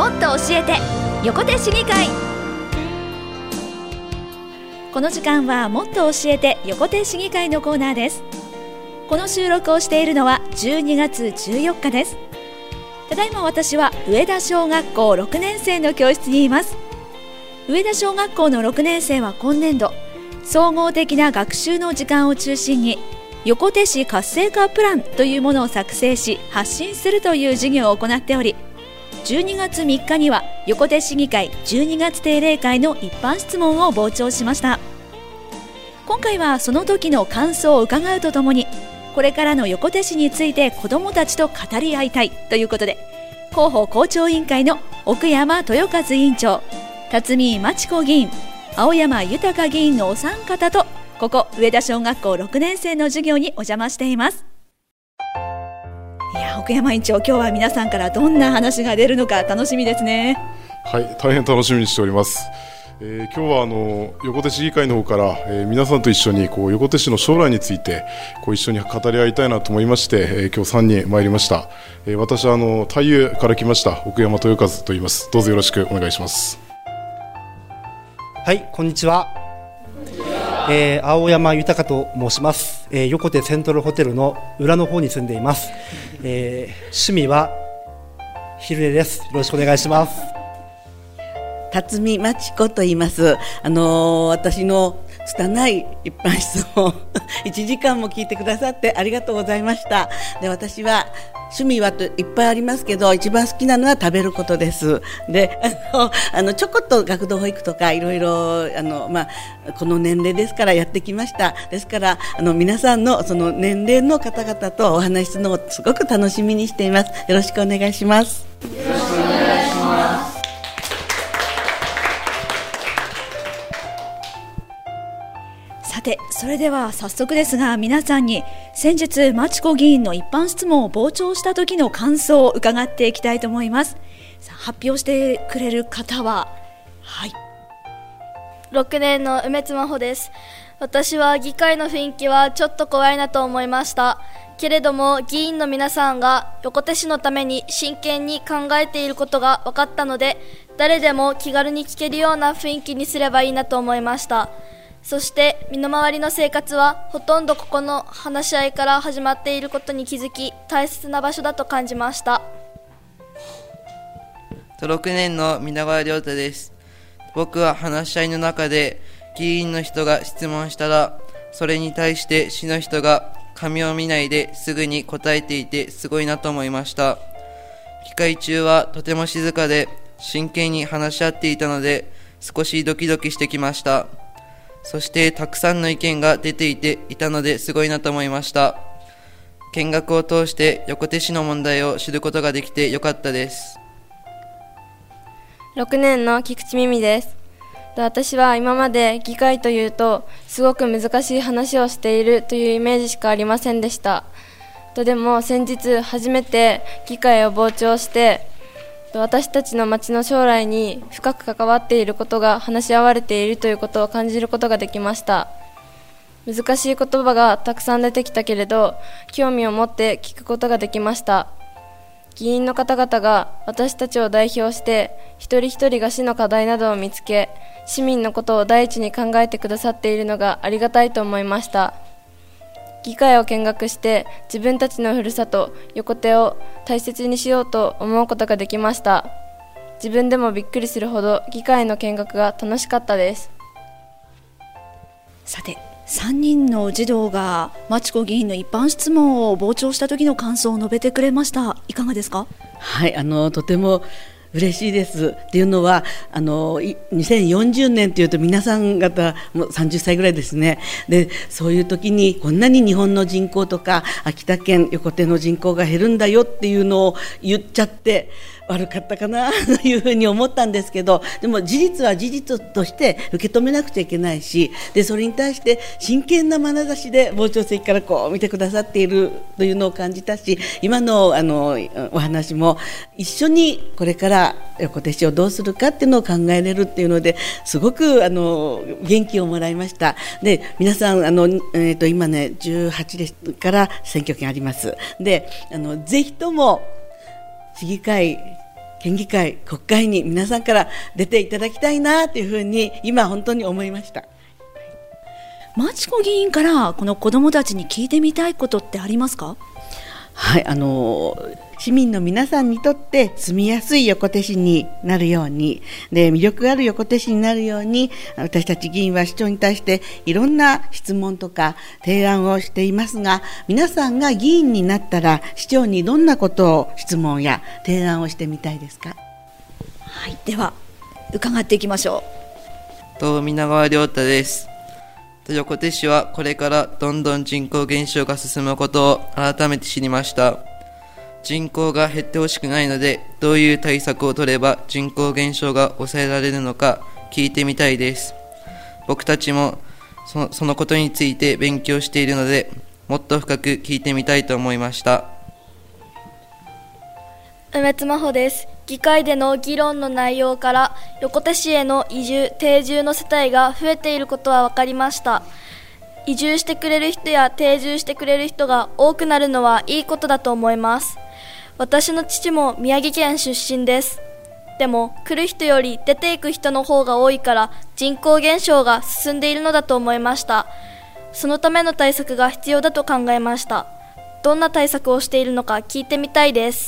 もっと教えて横手市議会。この時間はもっと教えて横手市議会のコーナーです。この収録をしているのは12月14日です。ただいま私は上田小学校6年生の教室にいます。上田小学校の6年生は今年度、総合的な学習の時間を中心に横手市活性化プランというものを作成し発信するという事業を行っており、12月3日には横手市議会12月定例会の一般質問を傍聴しました。今回はその時の感想を伺うとともに、これからの横手市について子どもたちと語り合いたいということで、広報校長委員会の奥山豊和委員長、辰巳真知子議員、青山豊議員のお三方と、ここ上田小学校6年生の授業にお邪魔しています。いや、奥山委員長、今日は皆さんからどんな話が出るのか楽しみですね。 はい、大変楽しみにしております。今日は横手市議会の方から、皆さんと一緒に横手市の将来について一緒に語り合いたいなと思いまして、今日3人参りました。私は太遊から来ました奥山豊和と言います。どうぞよろしくお願いします。 はい、こんにちは。青山豊と申します。横手セントルホテルの裏の方に住んでいます。趣味は昼寝です。よろしくお願いします。 辰巳真知子と言います。私の拙い一般質問1時間も聞いてくださってありがとうございました。で、私は趣味はといっぱいありますけど、一番好きなのは食べることです。で、ちょこっと学童保育とかいろいろこの年齢ですからやってきました。ですから皆さんのその年齢の方々とお話しするのをすごく楽しみにしています。よろしくお願いします。よろしくお願いします。 さて、それでは早速ですが、皆さんに先日真知子議員の一般質問を傍聴した時の感想を伺っていきたいと思います。さあ、発表してくれる方は、はい、 6年の梅津真帆です。私は議会の雰囲気はちょっと怖いなと思いました。けれども議員の皆さんが横手市のために真剣に考えていることが分かったので、誰でも気軽に聞けるような雰囲気にすればいいなと思いました。そして身の回りの生活はほとんどここの話し合いから始まっていることに気づき、大切な場所だと感じました。 6年の皆川亮太です。僕は話し合いの中で議員の人が質問したら、それに対して市の人が紙を見ないですぐに答えていてすごいなと思いました。議会中はとても静かで真剣に話し合っていたので、少しドキドキしてきました。そしてたくさんの意見が出ていたのですごいなと思いました。見学を通して横手市の問題を知ることができてよかったです。 6年の菊池美美です。私は今まで議会というとすごく難しい話をしているというイメージしかありませんでした。でも先日初めて議会を傍聴して、私たちの町の将来に深く関わっていることが話し合われているということを感じることができました。難しい言葉がたくさん出てきたけれど、興味を持って聞くことができました。議員の方々が私たちを代表して一人一人が市の課題などを見つけ、市民のことを第一に考えてくださっているのがありがたいと思いました。議会を見学して自分たちのふるさと横手を大切にしようと思うことができました。自分でもびっくりするほど議会の見学が楽しかったです。 さて、3人の児童が真知子議員の一般質問を傍聴した時の感想を述べてくれました。いかがですか？ はい、とても嬉しいです。っていうのは2040年というと皆さん方もう30歳ぐらいですね。で、そういう時にこんなに日本の人口とか秋田県横手の人口が減るんだよっていうのを言っちゃって悪かったかなというふうに思ったんですけど、でも事実は事実として受け止めなくちゃいけないし、でそれに対して真剣な眼差しで傍聴席からこう見てくださっているというのを感じたし、今のお話も一緒にこれから横手市をどうするかっていうのを考えれるっていうのですごく元気をもらいました。で、皆さん今ね18ですから選挙権あります。でぜひとも市議会県議会、国会に皆さんから出ていただきたいなというふうに今本当に思いました。 マチコ議員からこの子どもたちに聞いてみたいことってありますか？ はい、市民の皆さんにとって住みやすい横手市になるように、で魅力ある横手市になるように、私たち議員は市長に対していろんな質問とか提案をしていますが、皆さんが議員になったら市長にどんなことを質問や提案をしてみたいですか？ はい、では伺っていきましょと皆川亮太です。横手市はこれからどんどん人口減少が進むことを改めて知りました。人口が減ってほしくないので、どういう対策を取れば人口減少が抑えられるのか聞いてみたいです。僕たちもそのことについて勉強しているので、もっと深く聞いてみたいと思いました。 梅津真帆です。議会での議論の内容から横手市への移住・定住の世帯が増えていることは分かりました。移住してくれる人や定住してくれる人が多くなるのはいいことだと思います。私の父も宮城県出身です。でも来る人より出ていく人の方が多いから人口減少が進んでいるのだと思いました。そのための対策が必要だと考えました。どんな対策をしているのか聞いてみたいです。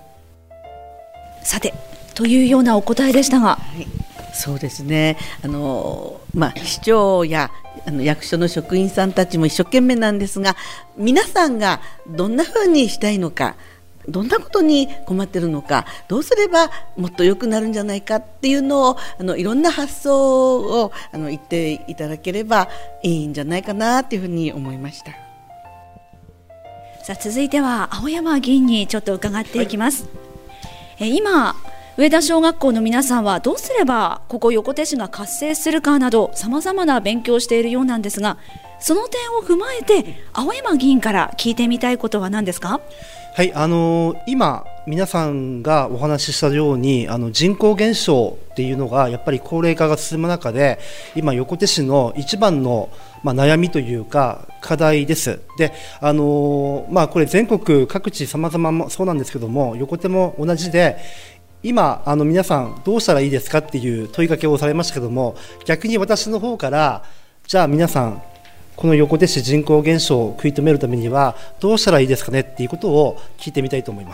さて、というようなお答えでしたが、 はい、そうですね、市長や役所の職員さんたちも一生懸命なんですが、皆さんがどんなふうにしたいのか、どんなことに困っているのか、どうすればもっと良くなるんじゃないかっていうのをいろんな発想を言っていただければいいんじゃないかなというふうに思いました。 さあ、続いては青山議員にちょっと伺っていきます。今上田小学校の皆さんはどうすればここ横手市が活性するかなどさまざまな勉強をしているようなんですが、その点を踏まえて青山議員から聞いてみたいことは何ですか？ はい、今皆さんがお話ししたように人口減少っていうのがやっぱり高齢化が進む中で、今横手市の一番の悩みというか課題です。で、これ全国各地様々そうなんですけども、横手も同じで、今皆さんどうしたらいいですかっていう問いかけをされましたけども、逆に私の方から、じゃあ皆さんこの横手市人口減少を食い止めるためにはどうしたらいいですかねっていうことを聞いてみたいと思います。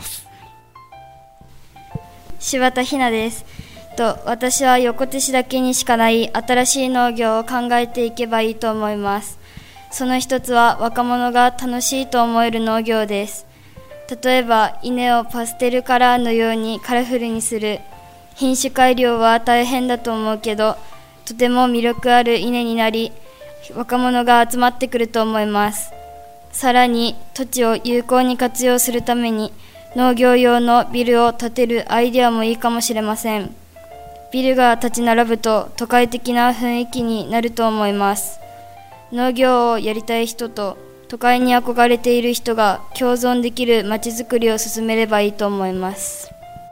柴田ひなです。私は横手市だけにしかない新しい農業を考えていけばいいと思います。その一つは若者が楽しいと思える農業です。例えば稲をパステルカラーのようにカラフルにする。品種改良は大変だと思うけど、とても魅力ある稲になり、若者が集まってくると思います。さらに土地を有効に活用するために農業用のビルを建てるアイデアもいいかもしれません。ビルが立ち並ぶと都会的な雰囲気になると思います。農業をやりたい人と都会に憧れている人が共存できるまちづくりを進めればいいと思います。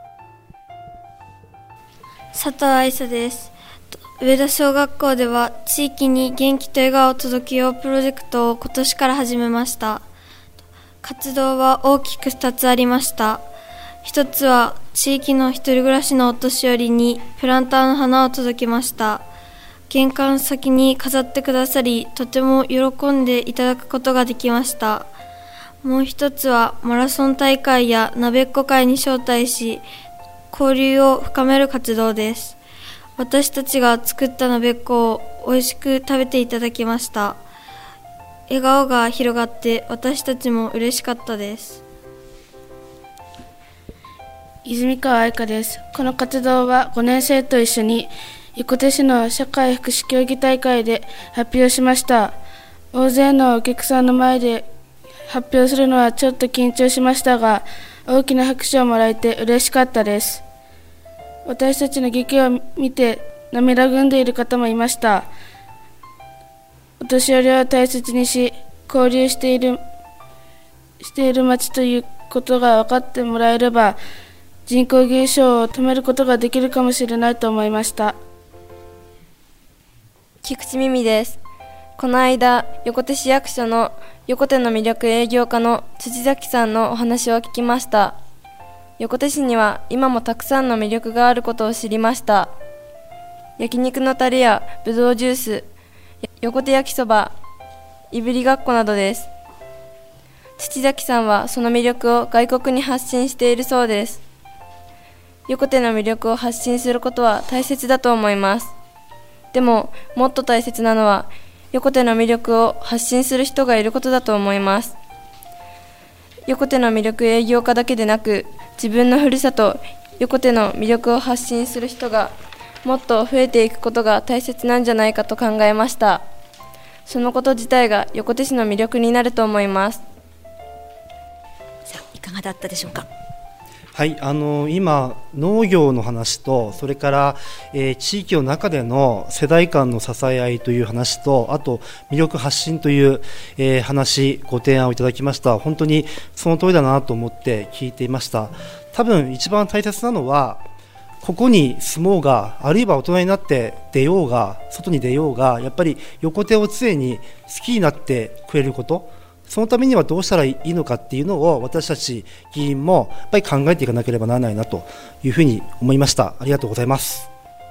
佐藤愛沙です。上田小学校では地域に元気と笑顔を届けようプロジェクトを今年から始めました。活動は大きく2つありました。一つは地域の一人暮らしのお年寄りにプランターの花を届けました。玄関先に飾ってくださり、とても喜んでいただくことができました。もう一つはマラソン大会や鍋っこ会に招待し、交流を深める活動です。私たちが作った鍋っこを美味しく食べていただきました。笑顔が広がって私たちも嬉しかったです。 泉川愛香です。この活動は5年生と一緒に横手市の社会福祉競技大会で発表しました。大勢のお客さんの前で発表するのはちょっと緊張しましたが、大きな拍手をもらえて嬉しかったです。私たちの劇を見て涙ぐんでいる方もいました。お年寄りを大切にし、交流している町ということが分かってもらえれば、人口減少を止めることができるかもしれないと思いました。 菊池美美です。この間、横手市役所の横手の魅力営業課の辻崎さんのお話を聞きました。 横手市には今もたくさんの魅力があることを知りました。焼肉のタレやぶどうジュース、横手焼きそば、いぶりがっこなどです。土崎さんはその魅力を外国に発信しているそうです。横手の魅力を発信することは大切だと思います。でも、もっと大切なのは、横手の魅力を発信する人がいることだと思います。横手の魅力営業家だけでなく、自分のふるさと、横手の魅力を発信する人がもっと増えていくことが大切なんじゃないかと考えました。そのこと自体が横手市の魅力になると思います。 さあ、いかがだったでしょうか。 はい、今農業の話とそれから、地域の中での世代間の支え合いという話と、あと魅力発信という、話ご提案をいただきました。本当にその通りだなと思って聞いていました。多分一番大切なのは、ここに住もうが、あるいは大人になって出ようが、外に出ようが、やっぱり横手を常に好きになってくれること、そのためにはどうしたらいいのかっていうのを私たち議員もやっぱり考えていかなければならないなというふうに思いました。ありがとうございます。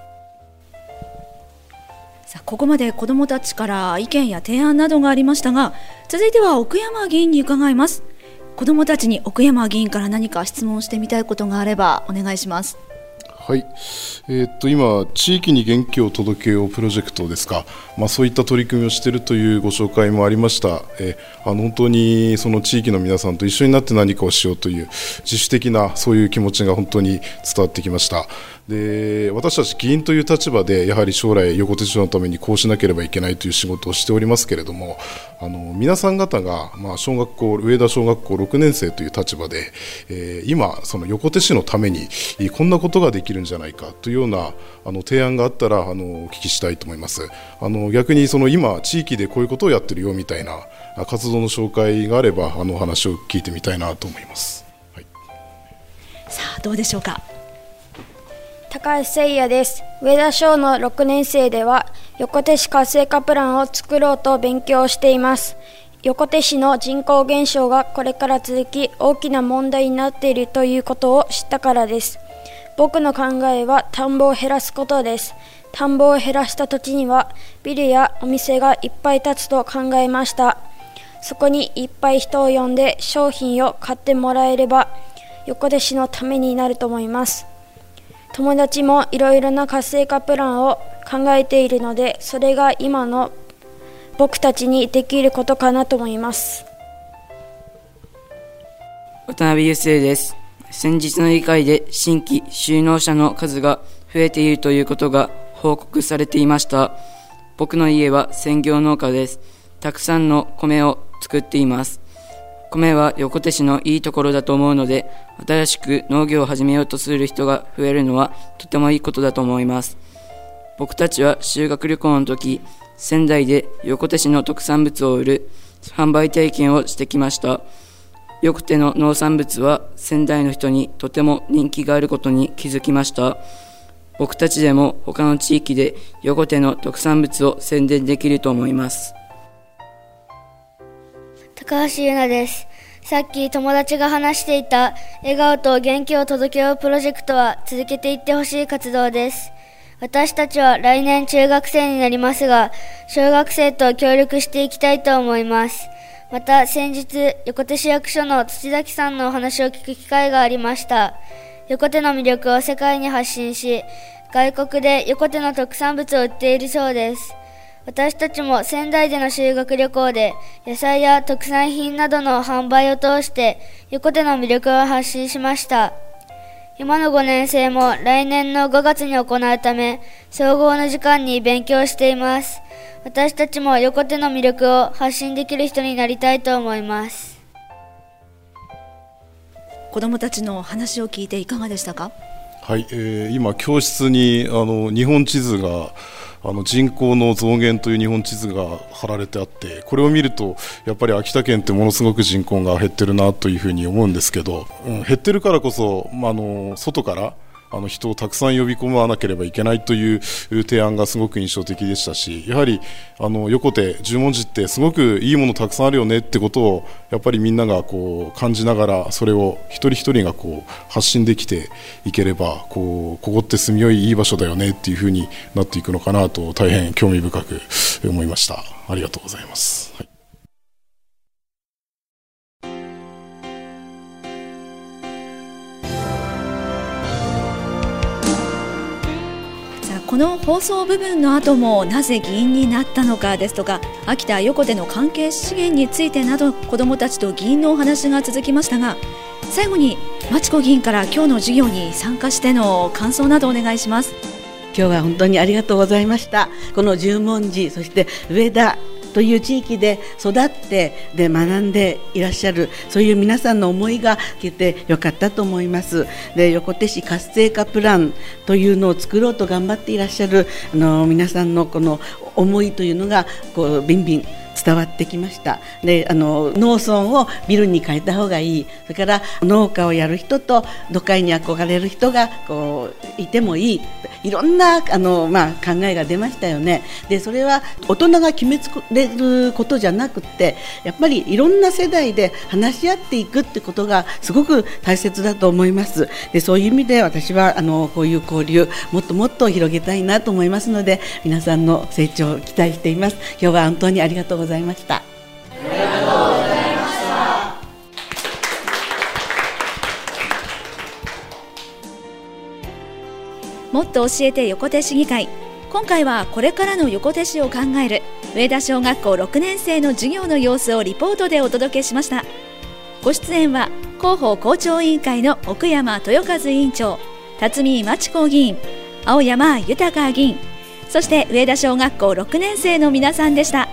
さあ、ここまで子どもたちから意見や提案などがありましたが、続いては奥山議員に伺います。子どもたちに奥山議員から何か質問してみたいことがあればお願いします。 はい、今、地域に元気を届けようプロジェクトですか、そういった取り組みをしているというご紹介もありました。本当にその地域の皆さんと一緒になって何かをしようという自主的なそういう気持ちが本当に伝わってきました。で、私たち議員という立場でやはり将来横手市のためにこうしなければいけないという仕事をしておりますけれども、皆さん方が、小学校上田小学校6年生という立場で、今その横手市のためにこんなことができるんじゃないかというような提案があったらお聞きしたいと思います。逆にその今地域でこういうことをやってるよみたいな活動の紹介があればお話を聞いてみたいなと思います。はい、 さあ、どうでしょうか。 高橋誠也です。上田小の6年生では横手市活性化プランを作ろうと勉強しています。横手市の人口減少がこれから続き大きな問題になっているということを知ったからです。僕の考えは田んぼを減らすことです。田んぼを減らした土地にはビルやお店がいっぱい建つと考えました。そこにいっぱい人を呼んで商品を買ってもらえれば横手市のためになると思います。友達もいろいろな活性化プランを考えているので、それが今の僕たちにできることかなと思います。 渡辺雄生です。先日の議会で新規就農者の数が増えているということが報告されていました。僕の家は専業農家です。たくさんの米を作っています。米は横手市のいいところだと思うので、新しく農業を始めようとする人が増えるのはとてもいいことだと思います。僕たちは修学旅行の時、仙台で横手市の特産物を売る販売体験をしてきました。横手の農産物は仙台の人にとても人気があることに気づきました。僕たちでも他の地域で横手の特産物を宣伝できると思います。 高橋優奈です。さっき友達が話していた笑顔と元気を届けようプロジェクトは続けていってほしい活動です。私たちは来年中学生になりますが、小学生と協力していきたいと思います。また先日、横手市役所の土崎さんのお話を聞く機会がありました。横手の魅力を世界に発信し、外国で横手の特産物を売っているそうです。私たちも仙台での修学旅行で野菜や特産品などの販売を通して横手の魅力を発信しました。今の5年生も来年の5月に行うため、総合の時間に勉強しています。私たちも横手の魅力を発信できる人になりたいと思います。 子どもたちの話を聞いていかがでしたか。 はい、今教室に日本地図が人口の増減という日本地図が貼られてあって、これを見るとやっぱり秋田県ってものすごく人口が減ってるなというふうに思うんですけど、減ってるからこそ、外から人をたくさん呼び込まなければいけないという提案がすごく印象的でしたし、やはり横手十文字ってすごくいいものたくさんあるよねってことをやっぱりみんなが感じながら、それを一人一人が発信できていければ、ここって住みよいいい場所だよねっていうふうになっていくのかなと大変興味深く思いました。ありがとうございます。はい。 この放送部分の後もなぜ議員になったのかですとか、秋田横手の関係資源についてなど、子どもたちと議員のお話が続きましたが、最後に町子議員から今日の授業に参加しての感想などお願いします。 今日は本当にありがとうございました。この十文字、そして上田という地域で育ってで学んでいらっしゃる、そういう皆さんの思いが聞けてよかったと思います。で、横手市活性化プランというのを作ろうと頑張っていらっしゃる皆さんのこの思いというのがビンビン伝わってきました。で、農村をビルに変えた方がいい、それから農家をやる人と都会に憧れる人がいてもいい、いろんな考えが出ましたよね。で、それは大人が決めつれることじゃなくて、やっぱりいろんな世代で話し合っていくってことがすごく大切だと思います。で、そういう意味で私はこういう交流もっともっと広げたいなと思いますので、皆さんの成長を期待しています。今日は本当にありがとうございました。 もっと教えて横手市議会、今回はこれからの横手市を考える上田小学校6年生の授業の様子をリポートでお届けしました。ご出演は広報校長委員会の奥山豊和委員長、辰巳真知子議員、青山豊議員、そして上田小学校6年生の皆さんでした。